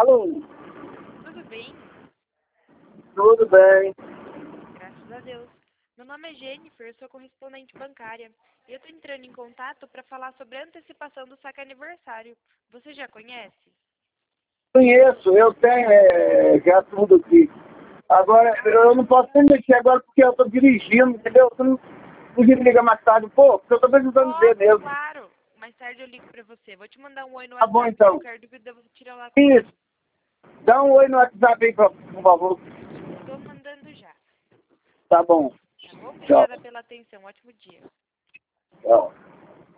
Alô? Tudo bem? Tudo bem? Graças a Deus. Meu nome é Jennifer, sou correspondente bancária. E eu estou entrando em contato para falar sobre a antecipação do saque aniversário. Você já conhece? Conheço, eu tenho já tudo aqui. Agora, eu não posso nem mexer agora porque eu estou dirigindo, entendeu? Você não podia me ligar mais tarde um pouco, porque eu estou precisando ver mesmo. Claro. Mais tarde eu ligo para você. Vou te mandar um oi no Tá bom, WhatsApp. então. Qualquer dúvida você tira lá Isso. comigo. Dá um oi no WhatsApp aí, por favor. Estou mandando já. Tá bom. Tá bom? Tchau. Obrigada pela atenção. Ótimo dia. Tchau.